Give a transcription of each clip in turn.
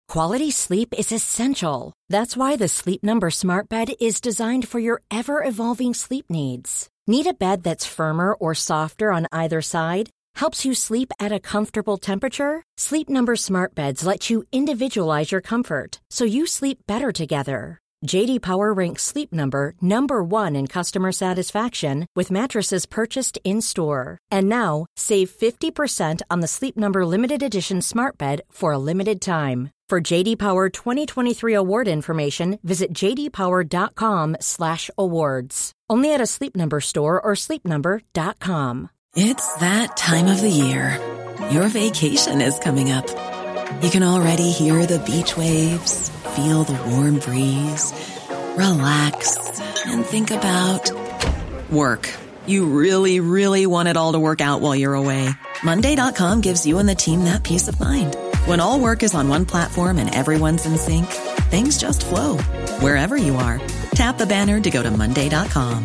Quality sleep is essential. That's why the Sleep Number Smart Bed is designed for your ever-evolving sleep needs. Need a bed that's firmer or softer on either side? Helps you sleep at a comfortable temperature? Sleep Number Smart Beds let you individualize your comfort, so you sleep better together. J.D. Power ranks Sleep Number number 1 in customer satisfaction with mattresses purchased in-store. And now, save 50% on the Sleep Number Limited Edition Smart Bed for a limited time. For J.D. Power 2023 award information, visit jdpower.com/awards. Only at a Sleep Number store or sleepnumber.com. It's that time of the year. Your vacation is coming up. You can already hear the beach waves, feel the warm breeze, relax, and think about work. You really, really want it all to work out while you're away. Monday.com gives you and the team that peace of mind. When all work is on one platform and everyone's in sync, things just flow. Wherever you are, tap the banner to go to Monday.com.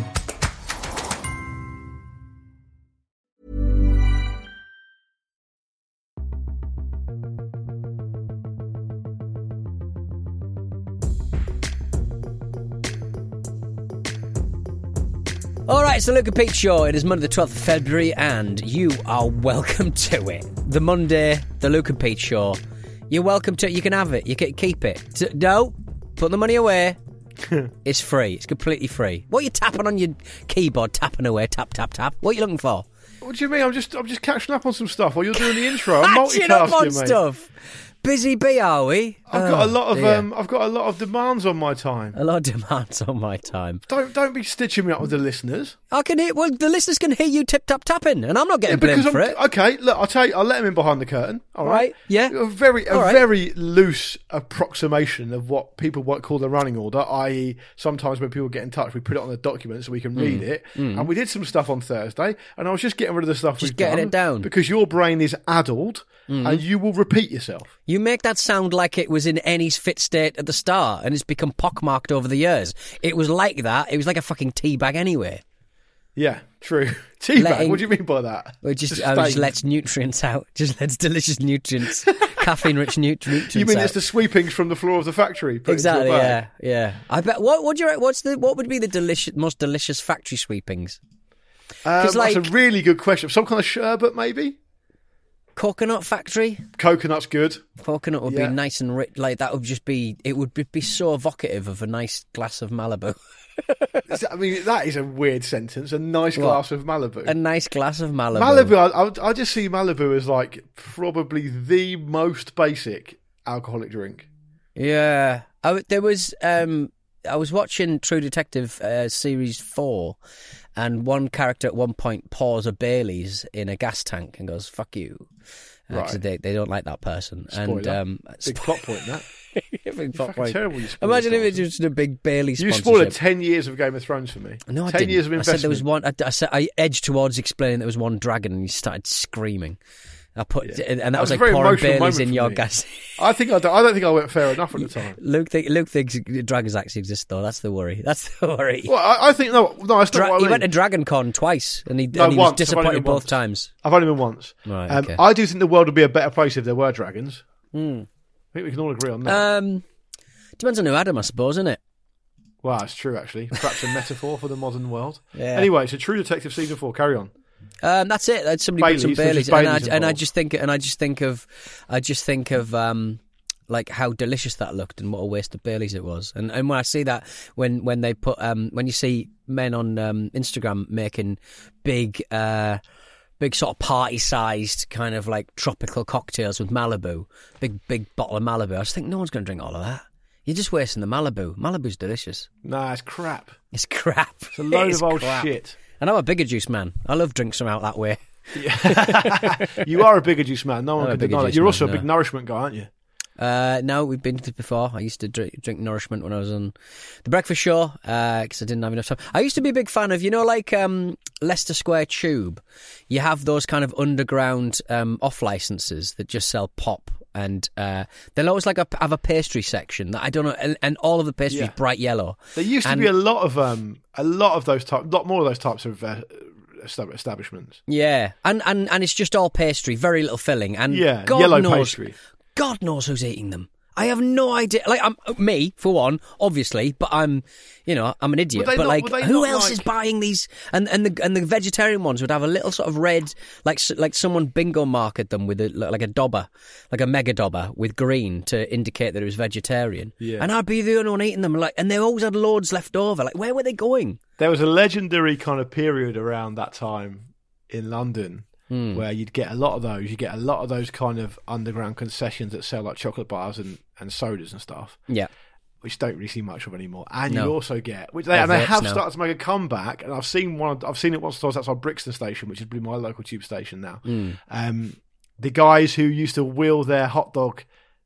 All right, it's the Luke and Pete Show. It is Monday the 12th of February, and you are welcome to it. The Monday, the Luke and Pete Show. You're welcome to it. You can have it. You can keep it. No, put the money away. It's free. It's completely free. What are you tapping on your keyboard? Tapping away. Tap, tap, tap. What are you looking for? What do you mean? I'm just catching up on some stuff while you're doing the intro. I'm catching up on multitasking, mate. Stuff. Busy bee, are we? I've got a lot of demands on my time. A lot of demands on my time. Don't be stitching me up with the listeners. I can hear. Well, the listeners can hear you tip tap tapping, and I'm not getting blamed for it. Okay, look, I'll tell you. I'll let him in behind the curtain. All right. Yeah. A very loose approximation of what people might call the running order. I.e., sometimes when people get in touch, we put it on a document so we can read it. And we did some stuff on Thursday, and I was just getting rid of the stuff we've done. Just getting it down because your brain is addled, and you will repeat yourself. You make that sound like it was in any fit state at the start and it's become pockmarked over the years. It was like that. It was like a fucking tea bag anyway. Yeah, true. Tea bag? What do you mean by that? Well, just lets nutrients out. Just lets delicious nutrients, caffeine-rich nutrients You mean out. it's the sweepings from the floor of the factory? Exactly, yeah. I bet. What would you? What would be the most delicious factory sweepings? That's a really good question. Some kind of sherbet, maybe? Coconut factory? Coconut's good. Coconut would be nice and rich. Like, that would just be... It would be so evocative of a nice glass of Malibu. I mean, that is a weird sentence. A nice glass of Malibu. A nice glass of Malibu. Malibu, I just see Malibu as like probably the most basic alcoholic drink. Yeah. I was watching True Detective Series 4, and one character at one point pours a Baileys in a gas tank and goes, "Fuck you." Right. They don't like that person. Spoiler. And big plot point, that. Big plot Fucking point. terrible. You spoiled Imagine if it. it's just a big Bailey You sponsorship. spoiled 10 years of Game of Thrones for me. No, I 10 didn't. years of investment. I said there was one. I edged towards explaining there was one dragon, and you started screaming. And that was like very pouring emotional Baileys moment in for your me. gas. I don't think I went fair enough at the time. Luke thinks dragons actually exist, though. That's the worry. Well, I think no. That's not what I mean. He went to Dragon Con twice, and he was disappointed both times. I've only been once. Right. Okay. I do think the world would be a better place if there were dragons. I think we can all agree on that. Depends on who had them, I suppose, isn't it? Well, it's true, actually. Perhaps a metaphor for the modern world. Yeah. Anyway, so True Detective Season 4, carry on. That's it. Somebody put some Baileys, Baileys, and I involved. just think of like how delicious that looked and what a waste of Baileys it was. And when I see that, when they put when you see men on Instagram making big sort of party-sized kind of like tropical cocktails with Malibu, big bottle of Malibu, I just think no one's going to drink all of that. You're just wasting the Malibu. Malibu's delicious. Nah, it's crap. It's crap. It's a load of old crap. shit. And I'm a bigger juice man. I love drinks from out that way. You are a bigger juice man. No one I'm a can bigger deny that. juice You're man, also a no. big nourishment guy, aren't you? No, we've been to this before. I used to drink Nourishment when I was on The Breakfast Show because I didn't have enough time. I used to be a big fan of, like Leicester Square Tube. You have those kind of underground off licenses that just sell pop. And they'll always have a pastry section that I don't know, and all of the pastry is bright yellow. There used to be a lot of those more of those types of establishments. Yeah, and it's just all pastry, very little filling, and yellow knows, pastry. God knows who's eating them. I have no idea. Like, me, for one, obviously, but I'm an idiot. But who else is buying these? And the vegetarian ones would have a little sort of red, like someone bingo marked them with like a dobber, like a mega dobber with green to indicate that it was vegetarian. Yeah. And I'd be the only one eating them. And they always had loads left over. Like, where were they going? There was a legendary kind of period around that time in London. Where you'd get a lot of those. You get a lot of those kind of underground concessions that sell like chocolate bars and sodas and stuff. Yeah. Which don't really see much of anymore. And you also get, they have started to make a comeback. And I've seen it once or twice outside Brixton Station, which is probably my local tube station now. The guys who used to wheel their hot dog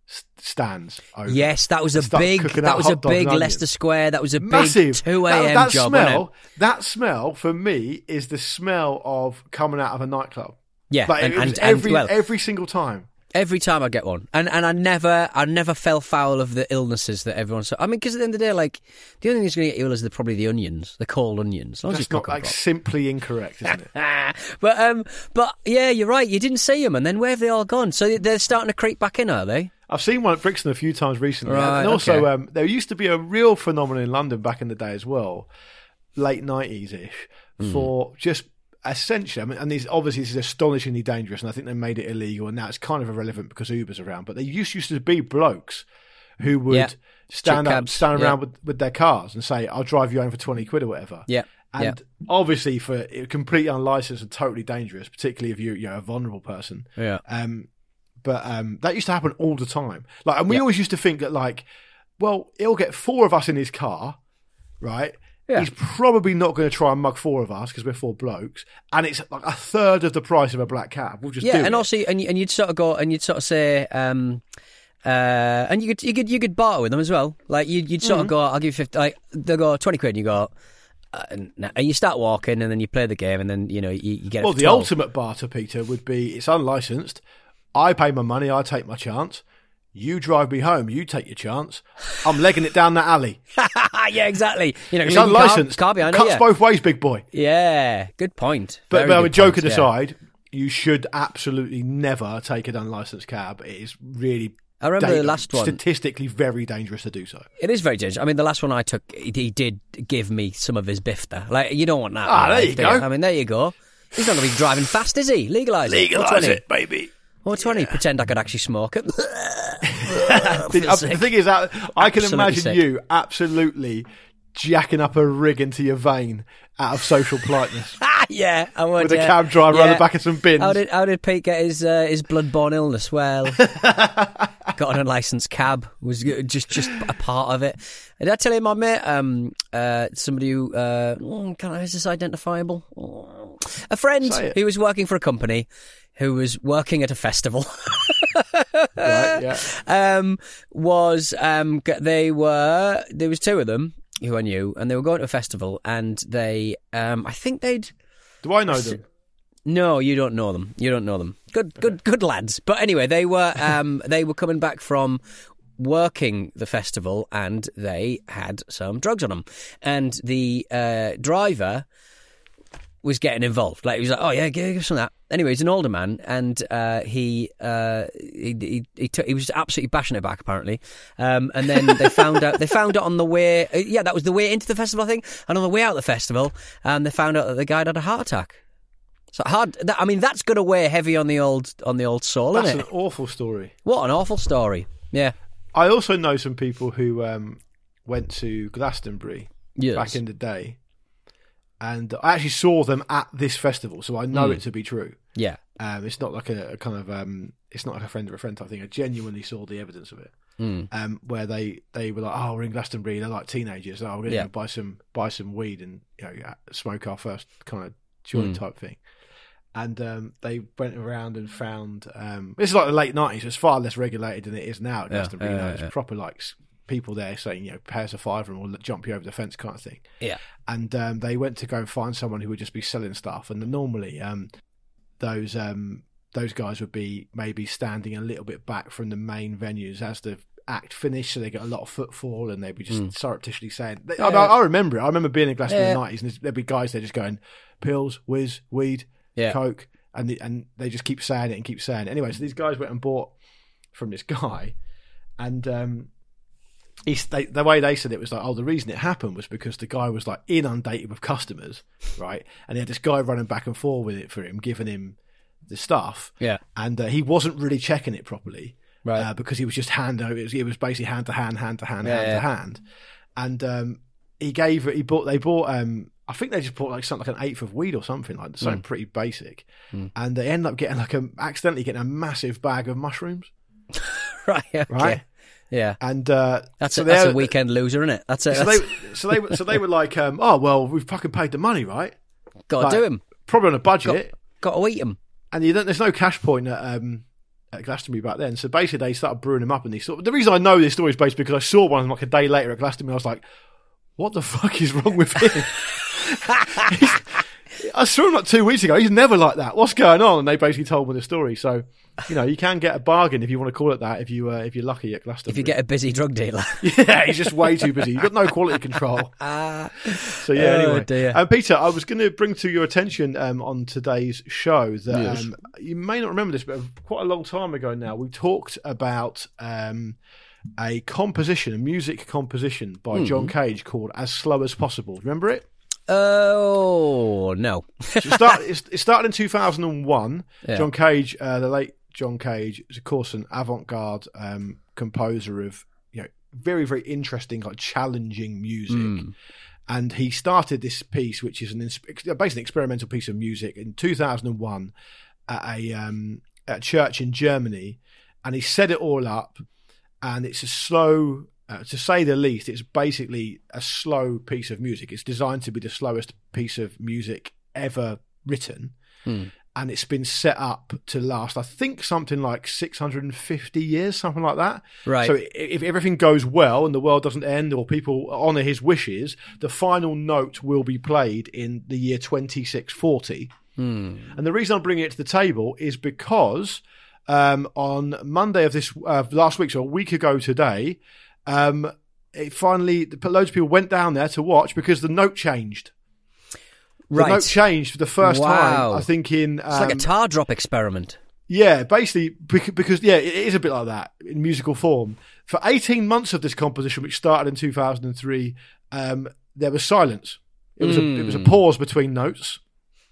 stands over. Yes, that was a big Leicester Square. That was a massive, big 2 a.m. job. That smell for me is the smell of coming out of a nightclub. Yeah, every single time. Every time I get one, and I never fell foul of the illnesses that everyone saw. I mean, because at the end of the day, like, the only thing that's going to get you ill is probably the onions, the cold onions. That's not simply incorrect, isn't it? But yeah, you're right. You didn't see them, and then where have they all gone? So they're starting to creep back in, are they? I've seen one at Brixton a few times recently. Right, and also, there used to be a real phenomenon in London back in the day as well, late 90s-ish, for just essentially, I mean, and this is astonishingly dangerous, and I think they made it illegal, and now it's kind of irrelevant because Uber's around, but they used to be blokes who would stand around with their cars and say, I'll drive you home for 20 quid or whatever. Yeah. And obviously for completely unlicensed and totally dangerous, particularly if you're a vulnerable person. Yeah. But that used to happen all the time. Like, and we always used to think that, like, well, he'll get 4 of us in his car, right? Yeah. He's probably not going to try and mug 4 of us because we're 4 blokes, and it's like a third of the price of a black cab. We'll just do it. Also, and you'd sort of go and you'd sort of say, and you could barter with them as well. Like you'd sort of go, I'll give you 50. Like they'll go 20 quid, and you go. And you start walking, and then you play the game, and then you get. Well, the ultimate barter, Peter, would be it's unlicensed. I pay my money, I take my chance. You drive me home, you take your chance. I'm legging it down that alley. Yeah, exactly. It's unlicensed. Car behind Cuts both ways, big boy. Yeah, good point. But joking aside, you should absolutely never take an unlicensed cab. It is really. I remember the last one. Statistically, very dangerous to do so. It is very dangerous. I mean, the last one I took, he did give me some of his bifter. Like, you don't want that. There you go. I mean, there you go. He's not going to be driving fast, is he? Legalise it. Legalise it, baby. Or 20. Pretend I could actually smoke it. The thing is, I can imagine you absolutely jacking up a rig into your vein out of social politeness. Yeah, I would. With a cab driver on the back of some bins. How did Pete get his bloodborne illness? Well, got an unlicensed cab. Was just a part of it. Did I tell you my mate? Somebody who is this identifiable? A friend who was working for a company who was working at a festival. Right. Yeah. There was 2 of them who I knew, and they were going to a festival, and they, I think they'd. Do I know them? No, you don't know them. You don't know them. Good lads. But anyway, they were coming back from working the festival, and they had some drugs on them, and the driver was getting involved. Like, he was like, "Oh yeah, give some of that." Anyway, he's an older man, and he was absolutely bashing it back, apparently. And then they found out on the way. That was the way into the festival, I think. And on the way out of the festival, they found out that the guy had a heart attack. So that's going to weigh heavy on the old soul, isn't it? That's an awful story. What an awful story. Yeah. I also know some people who went to Glastonbury back in the day. And I actually saw them at this festival, so I know it to be true. Yeah. It's not like a kind of it's not like a friend of a friend type thing. I genuinely saw the evidence of it. Where they were like, "Oh, we're in Glastonbury. They're like teenagers. Oh, we're going to buy some weed and smoke our first kind of joint type thing." And they went around and found this is like the late 90s. It's far less regulated than it is now at Glastonbury. It's proper like people there saying, pay us a $5 and we'll jump you over the fence kind of thing. Yeah. And they went to go and find someone who would just be selling stuff. And normally those guys would be maybe standing a little bit back from the main venues as the act finished, so they get a lot of footfall, and they'd be just surreptitiously saying... I remember it. I remember being in Glastonbury in the 90s, and there'd be guys there just going, pills, whiz, weed, coke, and they just keep saying it and keep saying it. Anyway, so these guys went and bought from this guy... And the way they said it was like, oh, the reason it happened was because the guy was like inundated with customers, right? And he had this guy running back and forth with it for him, giving him the stuff. Yeah. And he wasn't really checking it properly, right? Because he was just it was basically hand to hand. And they bought I think they just bought like something like an eighth of weed or something like something pretty basic, and they end up getting accidentally getting a massive bag of mushrooms. Right. Okay. Right. Yeah. And that's a weekend loser, isn't it? That's it. So they were like, oh well, we've fucking paid the money, right? Got to do him. Probably on a budget. Got to eat him. And there's no cash point at Glastonbury back then. So basically, they started brewing them up, and the reason I know this story is basically because I saw one like a day later at Glastonbury. I was like, what the fuck is wrong with him? I saw him like 2 weeks ago. He's never like that. What's going on? And they basically told me the story. So, you can get a bargain if you want to call it that if you're lucky at Glastonbury. If you get a busy drug dealer. Yeah, he's just way too busy. You've got no quality control. So yeah, anyway. Dear. Peter, I was going to bring to your attention on today's show that you may not remember this, but quite a long time ago now, we talked about a music composition by John Cage called As Slow as Possible. Remember it? Oh, no. It started in 2001. Yeah. John Cage, the late John Cage, is of course an avant-garde composer of very, very interesting, like challenging music. And he started this piece, which is basically an experimental piece of music, in 2001 at a church in Germany. And he set it all up, and it's a slow... to say the least, it's basically a slow piece of music. It's designed to be the slowest piece of music ever written. And it's been set up to last, I think, something like 650 years, something like that. Right. So if everything goes well and the world doesn't end or people honour his wishes, the final note will be played in the year 2640. And the reason I'm bringing it to the table is because on Monday of this last week, so a week ago today... it finally, loads of people went down there to watch because the note changed. The note changed for the first time, I think, in... it's like a tar drop experiment. Yeah, basically, because, it is a bit like that in musical form. For 18 months of this composition, which started in 2003, there was silence. It was a pause between notes.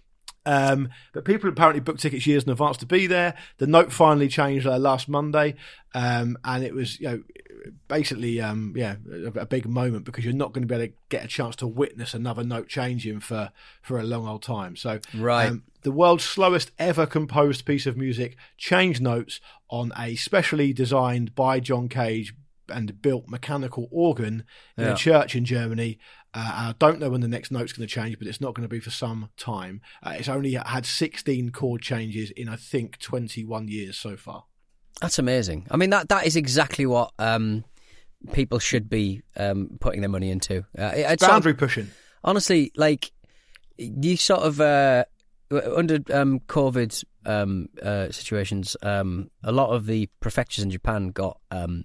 But people apparently booked tickets years in advance to be there. The note finally changed last Monday, and it was basically a big moment because you're not going to be able to get a chance to witness another note changing for a long old time. So the world's slowest ever composed piece of music changed notes on a specially designed by John Cage and built mechanical organ in a church in Germany. I don't know when the next note's going to change, but it's not going to be for some time. It's only had 16 chord changes in, I think, 21 years so far. That's amazing. I mean, that is exactly what people should be putting their money into. It's boundary pushing. Honestly, like, you sort of... under COVID situations, a lot of the prefectures in Japan got...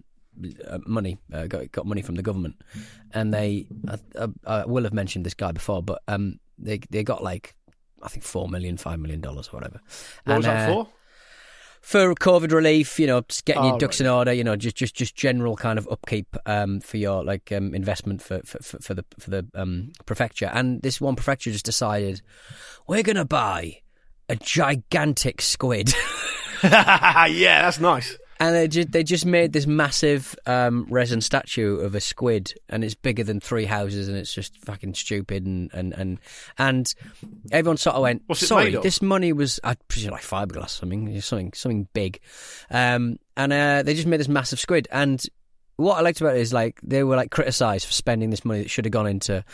money got money from the government, and I will have mentioned this guy before, but they got like, I think $5 million or whatever. What was that for? For COVID relief, just getting your ducks in order, just general kind of upkeep for your investment for the prefecture. And this one prefecture just decided, we're going to buy a gigantic squid. Yeah, that's nice. And they just made this massive resin statue of a squid, and it's bigger than 3 houses, and it's just fucking stupid. And everyone sort of went, "What's it sorry, made of?" This money was, I presume, like fiberglass, something big." And they just made this massive squid. And what I liked about it is they were criticised for spending this money that should have gone into,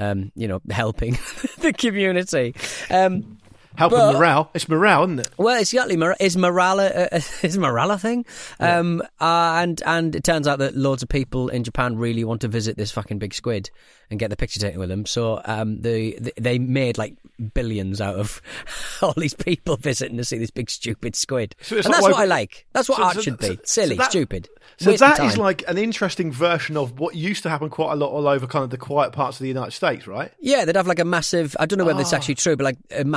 helping the community. Helping morale. It's morale, isn't it? Well, exactly. Is morale a thing? Yeah. And it turns out that loads of people in Japan really want to visit this fucking big squid and get the picture taken with them. So they made billions out of all these people visiting to see this big stupid squid. So and that's what I like. That's what art should be. Silly, stupid. So that is an interesting version of what used to happen quite a lot all over kind of the quiet parts of the United States, right? Yeah, they'd have a massive, I don't know whether it's actually true, but a massive ball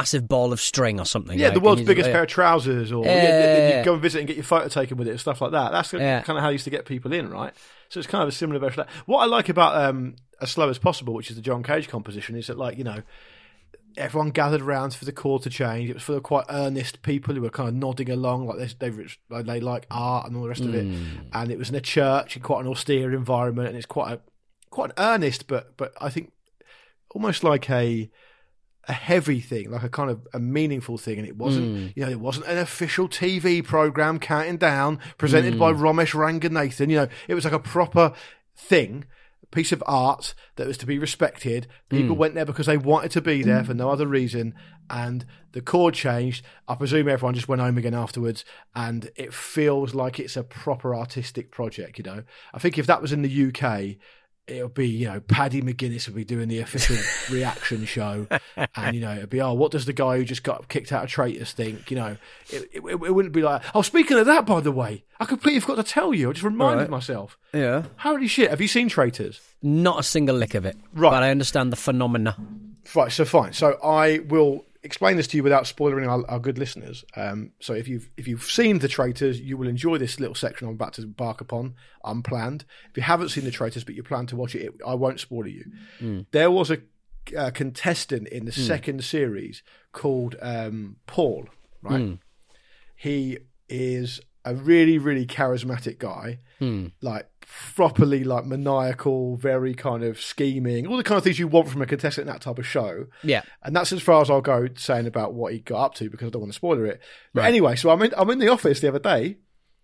ball of string or something. Yeah, like, the world's and biggest pair of trousers, or you go and visit and get your photo taken with it and stuff like that. That's kind of how I used to get people in, right? So it's kind of a similar version of that. What I like about As Slow As Possible, which is the John Cage composition, is that, like, you know, everyone gathered around for the call to change. It was full of quite earnest people who were kind of nodding along, like they like art and all the rest of it. And it was in a church in quite an austere environment, and it's quite an earnest, but I think almost like a heavy thing, like a kind of a meaningful thing. And it wasn't, you know, it wasn't an official TV program counting down presented by Ramesh Ranganathan. You know, it was like a proper thing. Piece of art that was to be respected. People went there because they wanted to be there for no other reason, and the chord changed. I presume everyone just went home again afterwards, and it feels like it's a proper artistic project, you know. I think if that was in the UK, it would be, you know, Paddy McGuinness would be doing the official reaction show, and, you know, it'd be, oh, what does the guy who just got kicked out of Traitors think? You know, it wouldn't be like, oh, speaking of that, by the way, I completely forgot to tell you. I just reminded myself. Yeah. Holy shit! Have you seen Traitors? Not a single lick of it. Right. But I understand the phenomena. Right. So fine. So I will explain this to you without spoiling our good listeners. So if you've seen The Traitors, you will enjoy this little section I'm about to embark upon, unplanned. If you haven't seen The Traitors but you plan to watch it, I won't spoil you. There was a contestant in the second series called Paul, right? He is a really, really charismatic guy, like properly like maniacal, very kind of scheming, all the kind of things you want from a contestant in that type of show. Yeah. And that's as far as I'll go saying about what he got up to, because I don't want to spoiler it. But anyway, so I'm in the office the other day,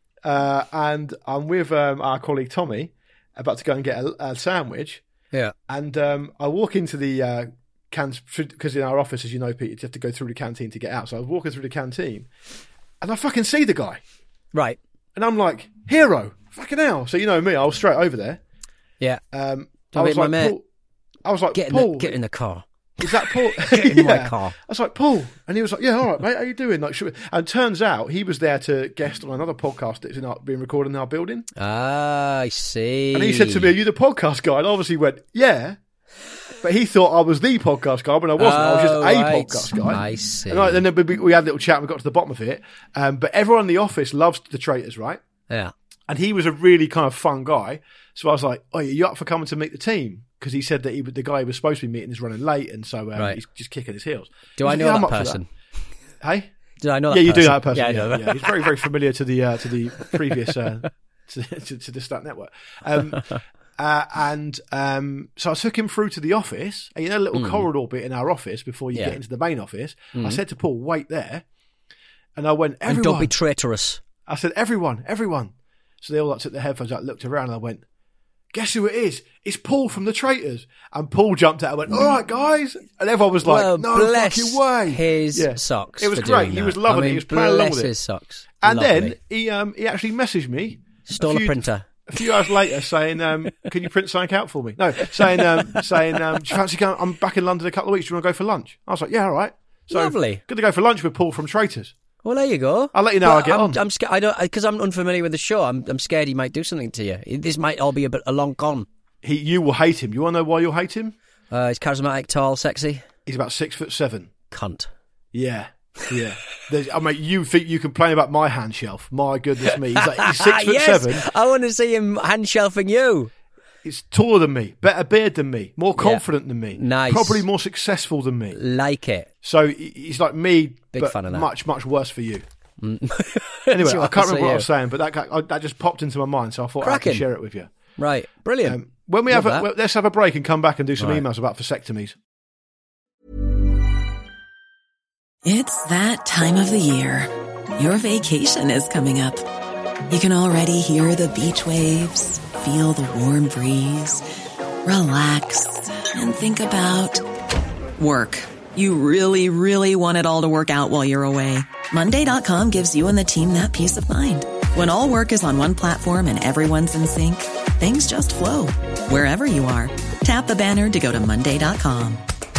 and I'm with our colleague Tommy, about to go and get a sandwich. Yeah. And I walk into the cans, because in our office, as you know, Pete, you have to go through the canteen to get out. So I was walking through the canteen, and I fucking see the guy. Right. And I'm like, hero, fucking hell. So you know me, I was straight over there. Yeah. I was like, Paul, get in the car. Is that Paul? Get in my car. I was like, Paul. And he was like, yeah, all right, mate, how you doing? Like, and turns out he was there to guest on another podcast that's being recorded in our building. Ah, I see. And he said to me, are you the podcast guy? And I obviously went, yeah. But he thought I was the podcast guy, but I wasn't. I was just a podcast guy. I see. And then we had a little chat and we got to the bottom of it. But everyone in the office loves The Traitors, right? Yeah. And he was a really kind of fun guy. So I was like, oh, are you up for coming to meet the team? Because he said that the guy he was supposed to be meeting is running late, and so he's just kicking his heels. Do I know that person? Hey? Did I know that person? Yeah, you do know that person. Yeah, I know that. Yeah. He's very, very familiar to the previous to the Stat Network. So I took him through to the office, and you know, a little corridor bit in our office before you get into the main office. I said to Paul, wait there. And I went, everyone. And don't be traitorous. I said, everyone. So they all took their headphones out, looked around, and I went, guess who it is? It's Paul from The Traitors. And Paul jumped out and went, all right, guys. And everyone was like, no fucking way. His socks. It was great. He was loving it. He was playing along with it. His socks. And then he actually messaged me. Stole a printer. A few hours later, saying, "Can you print something out for me?" No, saying, "Do you fancy going? I'm back in London in a couple of weeks. Do you want to go for lunch?" I was like, "Yeah, all right." So lovely. Good to go for lunch with Paul from Traitors. Well, there you go. I'll let you know how I get on. I'm scared. I don't, because I'm unfamiliar with the show. I'm scared he might do something to you. This might all be a long con. You will hate him. You want to know why you'll hate him? He's charismatic, tall, sexy. He's about 6'7". Cunt. Yeah. I mean, you think you complain about my hand shelf? My goodness me, he's 6'7". I want to see him hand shelving you. He's taller than me, better beard than me, more confident than me, nice, probably more successful than me. Like it. So he's like me, big fan of that. Much worse for you. Anyway, I can't remember what I was saying, but that just popped into my mind, so I thought I could share it with you. Right, brilliant. When we let's have a break and come back and do some emails about vasectomies. It's that time of the year. Your vacation is coming up. You can already hear the beach waves, feel the warm breeze, relax, and think about work. You really, really want it all to work out while you're away. Monday.com gives you and the team that peace of mind. When all work is on one platform and everyone's in sync, things just flow. Wherever you are, tap the banner to go to Monday.com.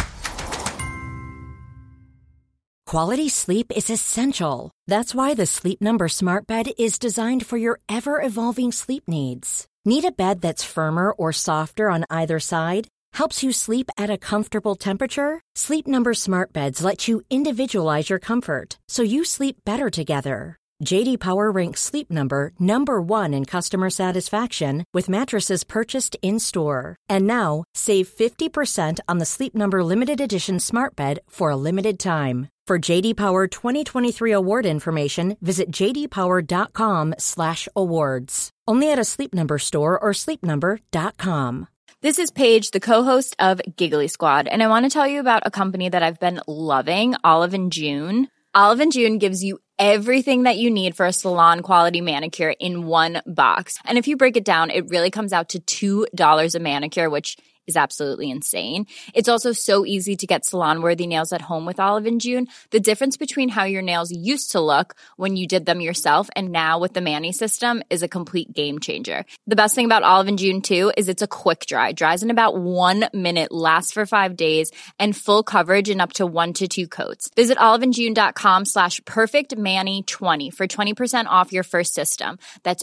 Quality sleep is essential. That's why the Sleep Number Smart Bed is designed for your ever-evolving sleep needs. Need a bed that's firmer or softer on either side? helps you sleep at a comfortable temperature? Sleep Number Smart Beds let you individualize your comfort so you sleep better together. J.D. Power ranks Sleep Number number 1 in customer satisfaction with mattresses purchased in-store. And now, save 50% on the Sleep Number Limited Edition Smart Bed for a limited time. For J.D. Power 2023 award information, visit jdpower.com/awards. Only at a Sleep Number store or sleepnumber.com. This is Paige, the co-host of Giggly Squad, and I want to tell you about a company that I've been loving, Olive & June. Olive & June gives you everything that you need for a salon-quality manicure in one box. And if you break it down, it really comes out to $2 a manicure, which is absolutely insane. It's also so easy to get salon-worthy nails at home with Olive & June. The difference between how your nails used to look when you did them yourself and now with the Mani system is a complete game changer. The best thing about Olive & June, too, is it's a quick dry. Dries in about 1 minute, lasts for 5 days, and full coverage in up to 1 to 2 coats. Visit oliveandjune.com/perfectmani20 for 20% off your first system. That's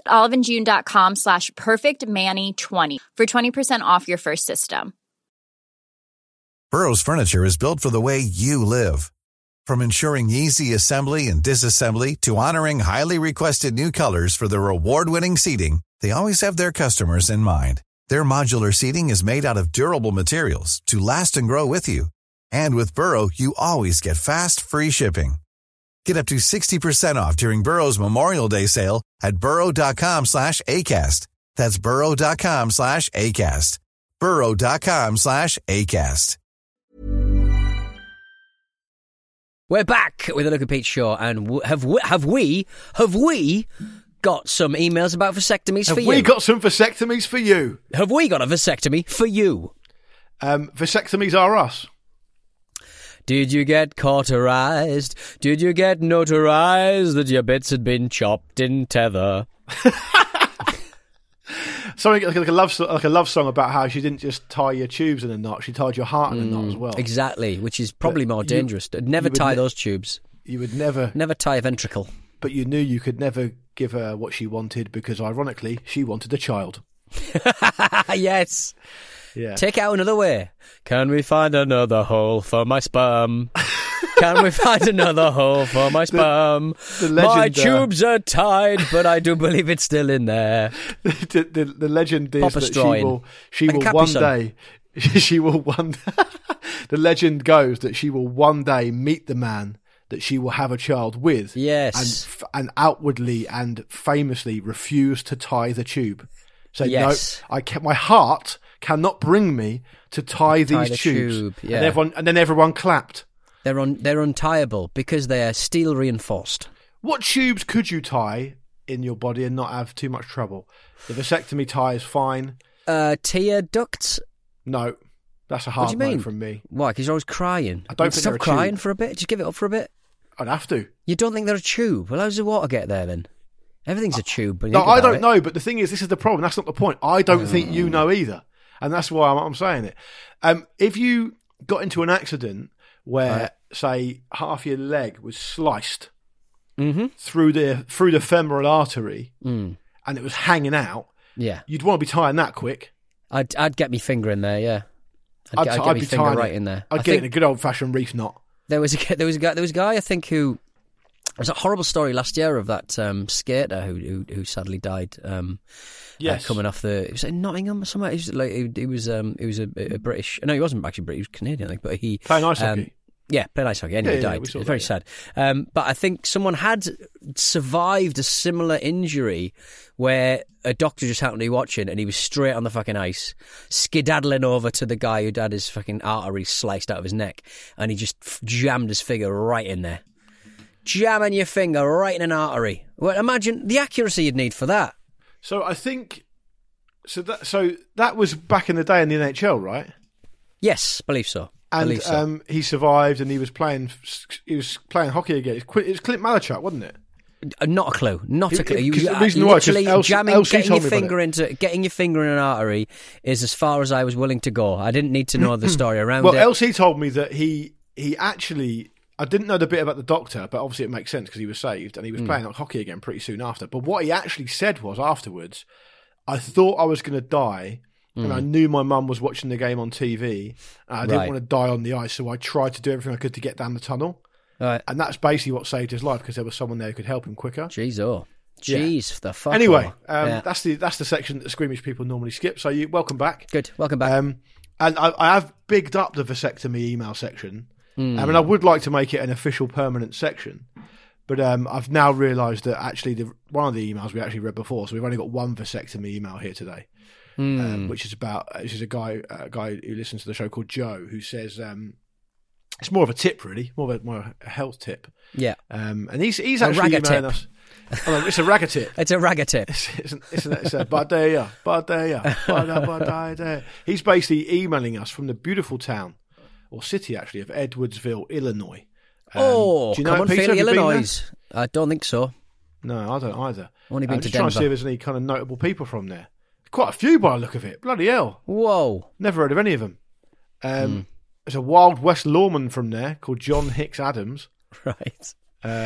oliveandjune.com/perfectmani20 for 20% off your first system. Burrow's furniture is built for the way you live. From ensuring easy assembly and disassembly to honoring highly requested new colors for their award-winning seating, they always have their customers in mind. Their modular seating is made out of durable materials to last and grow with you. And with Burrow, you always get fast, free shipping. Get up to 60% off during Burrow's Memorial Day sale at burrow.com/ACAST. That's burrow.com/ACAST. burrow.com/ACAST. We're back with the Luke and Pete show, and have we got some emails about vasectomies for you? Have we got some vasectomies for you? Have we got a vasectomy for you? Vasectomies are us. Did you get cauterized? Did you get notarized that your bits had been chopped in tether? Something like a love song about how she didn't just tie your tubes in a knot; she tied your heart in a knot as well. Exactly, which is probably more dangerous. Never tie those tubes. You would never tie a ventricle. But you knew you could never give her what she wanted because, ironically, she wanted a child. Yes. Yeah. Take it out another way. Can we find another hole for my sperm? Can we find another hole for my sperm? The legend, my tubes are tied, but I do believe it's still in there. The legend is that she will one day. She will one. The legend goes that she will one day meet the man that she will have a child with. Yes, and outwardly and famously refuse to tie the tube. So yes. No, my heart cannot bring me to tie these tubes. Yeah. And then everyone clapped. They're untieable because they are steel reinforced. What tubes could you tie in your body and not have too much trouble? The vasectomy tie is fine. Tear ducts? No, that's a hard no from me. Why? Because you're always crying. I don't think stop crying for a bit. Just give it up for a bit. I'd have to. You don't think they're a tube? Well, how does the water get there then? Everything's a tube. No, I don't know. But the thing is, this is the problem. That's not the point. I don't think you know either, and that's why I'm saying it. If you got into an accident where, say, half your leg was sliced through the femoral artery and it was hanging out, you'd want to be tying that quick. I'd get my finger in there, yeah. I'd get my finger right in there. I'd get it in a good old fashioned reef knot. There was a guy I think who. There was a horrible story last year of that skater who sadly died. Yes, coming off it was in Nottingham or somewhere. He was a British. No, he wasn't actually British. He was Canadian, I think. But he playing ice hockey. Yeah, playing ice hockey. Anyway, he died. It's very sad. But I think someone had survived a similar injury where a doctor just happened to be watching and he was straight on the fucking ice, skedaddling over to the guy who'd had his fucking artery sliced out of his neck, and he just jammed his finger right in there. Jamming your finger right in an artery. Well, imagine the accuracy you'd need for that. So I think that was back in the day in the NHL, right? Yes, believe so. And he survived, and he was playing hockey again. It was Clint Malachuk, wasn't it? Not a clue. Not a clue. The reason why, getting your finger in an artery is as far as I was willing to go. I didn't need to know the story around it. Well, LC told me that he actually. I didn't know the bit about the doctor, but obviously it makes sense because he was saved and he was playing hockey again pretty soon after. But what he actually said was afterwards, I thought I was going to die and I knew my mum was watching the game on TV, and I didn't want to die on the ice, so I tried to do everything I could to get down the tunnel. Right. And that's basically what saved his life, because there was someone there who could help him quicker. Jeez, the fuck. Anyway, that's the section that the squeamish people normally skip. So welcome back. Good, welcome back. And I have bigged up the vasectomy email section. I mean, I would like to make it an official permanent section, but I've now realised that actually one of the emails we actually read before, so we've only got one vasectomy email here today, which is a guy who listens to the show called Joe, who says it's more of a tip, really, more of a health tip. Yeah, and he's actually emailing us. Oh, it's a ragga tip. It's a ragga tip. It's a badaya. He's basically emailing us from the beautiful town, or city actually, of Edwardsville, Illinois. Do you know come on, Peter? Philly, Illinois. I don't think so. No, I don't either. Only been to just Denver. trying to see if there's any kind of notable people from there. Quite a few by the look of it. Bloody hell. Whoa. Never heard of any of them. There's a Wild West lawman from there called John Hicks Adams. Right.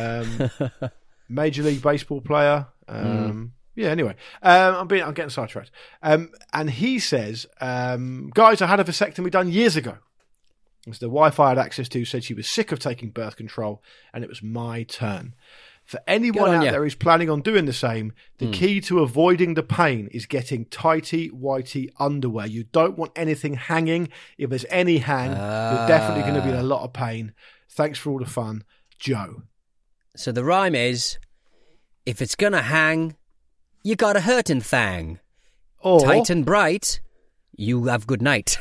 Major League Baseball player. Yeah, anyway. I'm getting sidetracked. And he says, guys, I had a vasectomy done years ago. As the wife I had access to said she was sick of taking birth control, and it was my turn. For anyone out there who's planning on doing the same, the key to avoiding the pain is getting tighty, whitey underwear. You don't want anything hanging. If there's any hang, you're definitely going to be in a lot of pain. Thanks for all the fun, Joe. So the rhyme is, if it's going to hang, you got a hurtin' thang. Or, tight and bright, you have good night.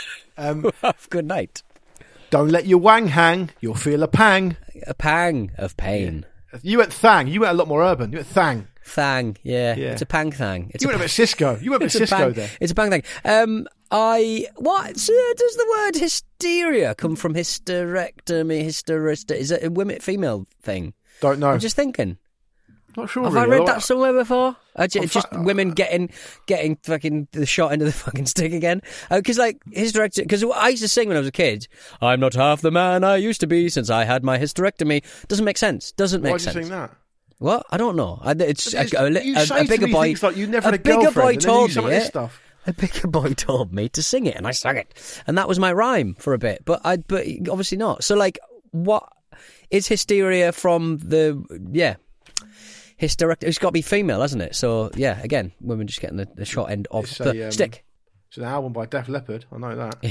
Have good night. Don't let your wang hang, you'll feel a pang. A pang of pain. Yeah. You went thang, you went a lot more urban. You went thang. Thang, yeah. It's a pang thang. You went a bit Cisco. You went a bit Cisco there. It's a pang thang. What does the word hysteria come from? Hysterectomy, hysterista. Is it a women, female thing? Don't know. I'm just thinking. Not sure. Have really. I read that somewhere before? Just women getting fucking the shot into the fucking stick again. Because hysterectomy. Because I used to sing when I was a kid. I'm not half the man I used to be since I had my hysterectomy. Doesn't make sense. Why did you sing that? What? I don't know. It's a bigger boy. Things like you never had a bigger boy told me it. A bigger boy told me to sing it, and I sang it, and that was my rhyme for a bit. But obviously not. So what is hysteria from the hysterectomy? It's got to be female, hasn't it? So yeah, again, women just getting the short end of the stick. It's an album by Def Leppard. I know that.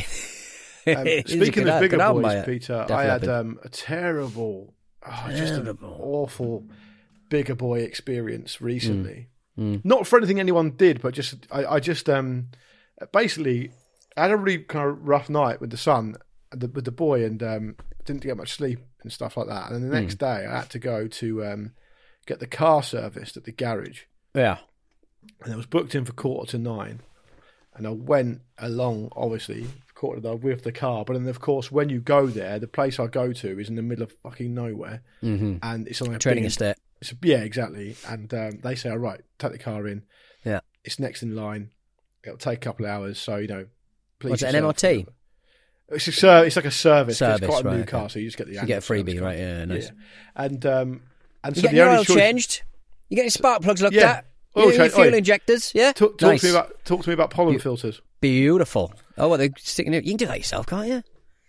Speaking of bigger boys, by Peter, Def I had Leppard. a terrible, just an awful bigger boy experience recently. Not for anything anyone did, but I just basically I had a really kind of rough night with the son, with the boy, and didn't get much sleep and stuff like that. And then the next day, I had to go to get the car serviced at the garage. Yeah, and it was booked in for 8:45, and I went along, obviously 8:45 with the car. But then, of course, when you go there, the place I go to is in the middle of fucking nowhere, and it's on a training estate. Yeah, exactly. And they say, all right, take the car in. Yeah. It's next in line. It'll take a couple of hours. So, please. What's it, an MOT? It's like a service. It's quite a new car, so you just get the you get a freebie, right? Yeah, nice. Yeah. And you so get your oil changed. You get your spark plugs looked at. Your fuel injectors, yeah? Talk to me about pollen filters. Beautiful. Oh, what, they're sticking it? You can do that yourself, can't you?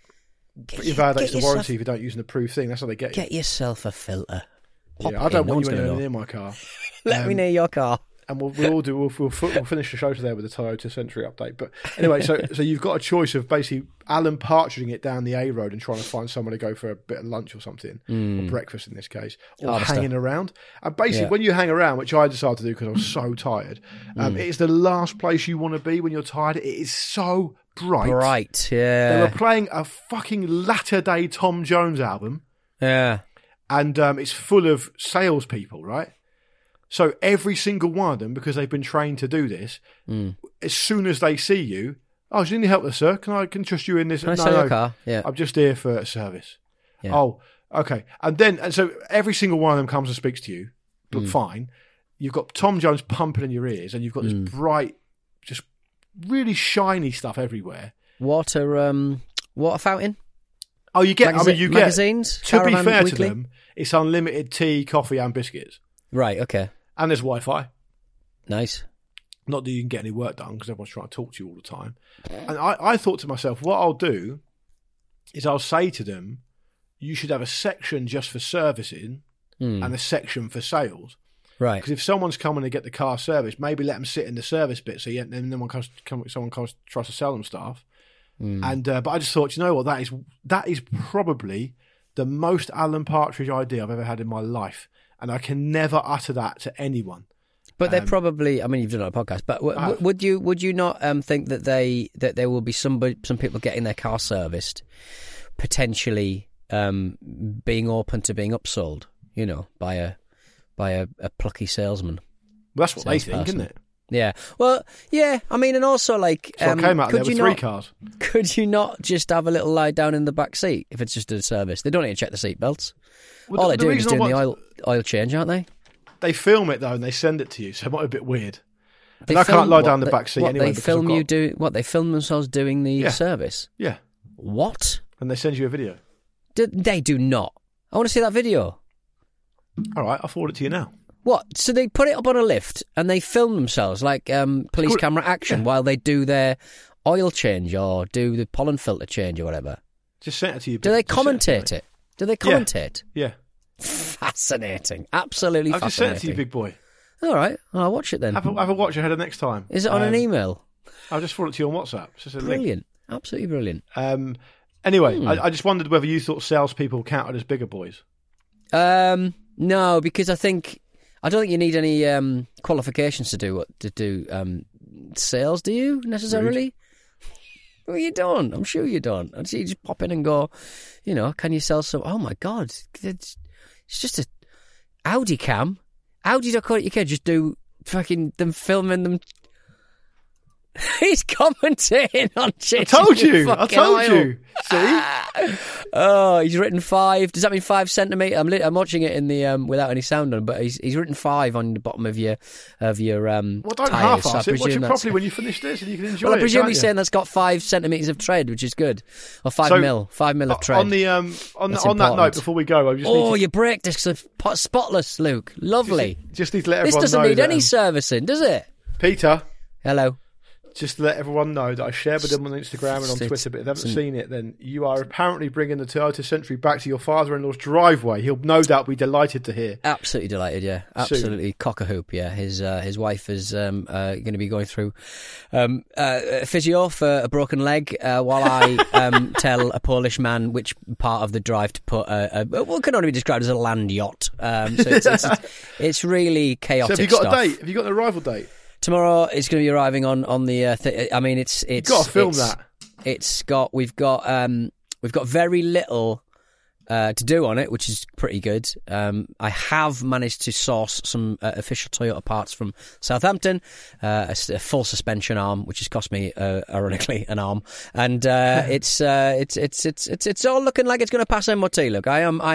But you invalidates the warranty if you don't use an approved thing. That's how they get you. Get yourself a filter. I don't want you anywhere near my car. Let me near your car. And we'll finish the show today with the Toyota Century update. But anyway, so you've got a choice of basically Alan Partridging it down the A road and trying to find someone to go for a bit of lunch or something, or breakfast in this case, or hanging around. And basically, when you hang around, which I decided to do because I was so tired, it is the last place you want to be when you're tired. It is so bright. Bright, yeah. They were playing a fucking latter-day Tom Jones album. Yeah. And it's full of salespeople, right? So every single one of them, because they've been trained to do this, as soon as they see you, do you need help with, sir? Can I trust you in this? Can I sell your car? Yeah. I'm just here for a service. Yeah. Oh, okay. And so every single one of them comes and speaks to you, but fine. You've got Tom Jones pumping in your ears, and you've got this bright, just really shiny stuff everywhere. Water fountain? Oh, you get magazines. To be fair Weekly? to them, it's unlimited tea, coffee, and biscuits. Right. Okay. And there's Wi-Fi. Nice. Not that you can get any work done because everyone's trying to talk to you all the time. And I thought to myself, what I'll do is I'll say to them, you should have a section just for servicing and a section for sales. Right. Because if someone's coming to get the car serviced, maybe let them sit in the service bit so then someone tries to sell them stuff. But I just thought, you know what, that is probably the most Alan Partridge idea I've ever had in my life. And I can never utter that to anyone. But they're probably, I mean, you've done it on a podcast, but would you not think that there will be some people getting their car serviced, potentially being open to being upsold, you know, by a plucky salesman? Well, that's what they think, isn't it? Yeah. Well, yeah. I mean, and also like, so I came out there with 3 cars. Could you not just have a little lie down in the back seat if it's just a service? They don't need to check the seat belts. Well, all they're doing is doing the oil change, aren't they? They film it though, and they send it to you, so it might be a bit weird. And I can't lie down in the back seat anyway. They film They film themselves doing the service. Yeah. What? And they send you a video. They do not. I want to see that video. All right, I'll forward it to you now. What? So they put it up on a lift and they film themselves like police camera action while they do their oil change or do the pollen filter change or whatever. Just send it to you. Do they commentate it? Do they commentate? Yeah. Fascinating. Absolutely fascinating. I've just sent it to you, big boy. All right, I'll watch it then. Have a watch ahead of next time. Is it on an email? I'll just forward it to you on WhatsApp. It's just a brilliant. Link. Absolutely brilliant. Anyway, I just wondered whether you thought salespeople counted as bigger boys. No, because I don't think you need any qualifications to do sales, do you, necessarily? Rude. Well, you don't. I'm sure you don't. And so you just pop in and go, you know, can you sell some... Oh, my God. It's just a Audi cam. Audi.co.uk, you can just do fucking them filming them... He's commentating on changing I told you. See? Oh, he's written 5. Does that mean 5 centimetre? I'm watching it in the without any sound on, but he's written 5 on the bottom of your well, don't half-ass it. Watch it properly when you finish this, and you can enjoy it. Well, I presume he's saying that's got 5 centimetres of tread, which is good, or 5 mil of tread. On the on that note, before we go, I just your brake discs are spotless, Luke. Lovely. Just need to let everyone know. This doesn't need any servicing, does it? Peter. Hello. Just to let everyone know that I shared with them on Instagram and on Twitter, but if they haven't seen it, then you are apparently bringing the Toyota Century back to your father-in-law's driveway. He'll no doubt be delighted to hear. Absolutely delighted, yeah. Absolutely cock-a-hoop, yeah. His wife is going to be going through physio for a broken leg while I tell a Polish man which part of the drive to put what can only be described as a land yacht. So it's really chaotic stuff. So have you got a date? Have you got an arrival date? Tomorrow it's going to be arriving on the. I mean, it's. You've got to film that. We've got very little to do on it, which is pretty good. I have managed to source some official Toyota parts from Southampton, a full suspension arm, which has cost me, ironically, an arm, and it's all looking like it's going to pass MOT. Look,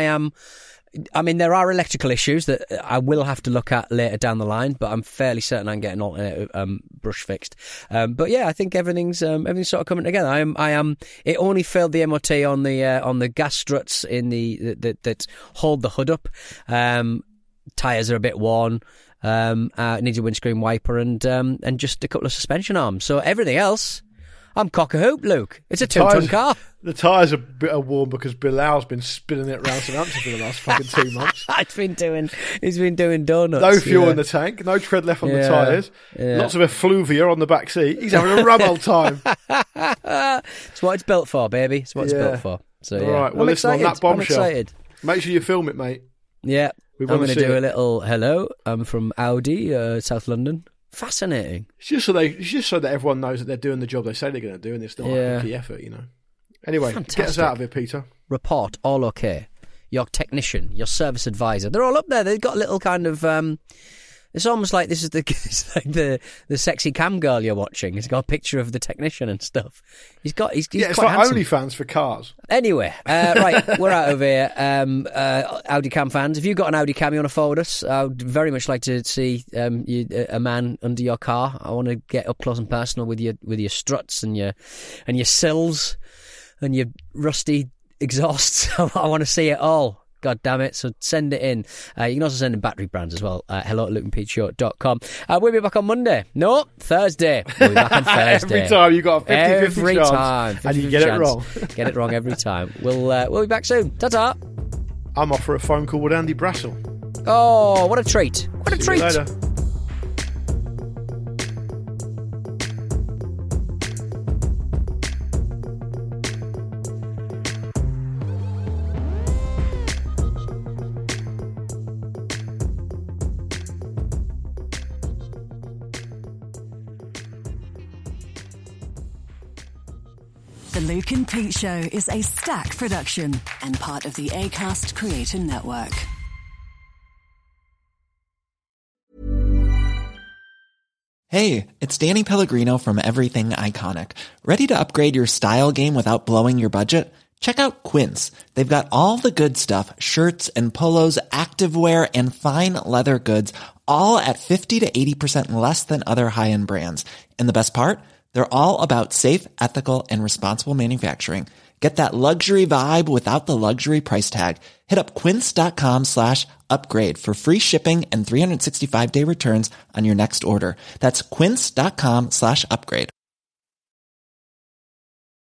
I mean, there are electrical issues that I will have to look at later down the line, but I'm fairly certain I can get an alternator brush fixed. But yeah, I think everything's sort of coming together. I am. It only failed the MOT on the gas struts in that hold the hood up. Tyres are a bit worn. Needs a windscreen wiper and just a couple of suspension arms. So everything else, I'm cock-a-hoop, Luke. It's a 2-ton car. The tyres are a bit warm because Bilal's been spinning it around Southampton for the last fucking 2 months. He's been doing donuts. No fuel in the tank, no tread left on the tyres. Yeah. Lots of effluvia on the back seat. He's having a rum old time. It's what it's built for, baby. It's what it's built for. So, all right, well, listen, on that bombshell, I'm excited. Make sure you film it, mate. Yeah, I'm going to do a little hello. I'm from Audi, South London. Fascinating. It's just so that everyone knows that they're doing the job they say they're going to do, and it's not like a key effort, you know. Anyway, Fantastic. Get us out of here, Peter. Report, all okay. Your technician, your service advisor, they're all up there. They've got a little kind of... it's almost like this is the sexy cam girl you're watching. He's got a picture of the technician and stuff. He's it's like handsome. OnlyFans for cars. Anyway, right, we're out of here. Audi cam fans, if you've got an Audi cam you want to forward us, I would very much like to see a man under your car. I want to get up close and personal with your struts and your sills and your rusty exhausts. I want to see it all. God damn it. So send it in. You can also send in battery brands as well. Hello at lukeandpeteshow.com. We'll be back on Monday. No, Thursday. We'll be back on Thursday. Every time you got a 50-50 every chance. Time. And you get it wrong. Get it wrong every time. We'll be back soon. Ta-ta. I'm off for a phone call with Andy Brassel. Oh, what a treat. What a treat. See you later. The Luke and Pete Show is a Stack production and part of the Acast Creator Network. Hey, it's Danny Pellegrino from Everything Iconic. Ready to upgrade your style game without blowing your budget? Check out Quince. They've got all the good stuff, shirts and polos, activewear, and fine leather goods, all at 50 to 80% less than other high-end brands. And the best part? They're all about safe, ethical, and responsible manufacturing. Get that luxury vibe without the luxury price tag. Hit up quince.com/upgrade for free shipping and 365-day returns on your next order. That's quince.com/upgrade.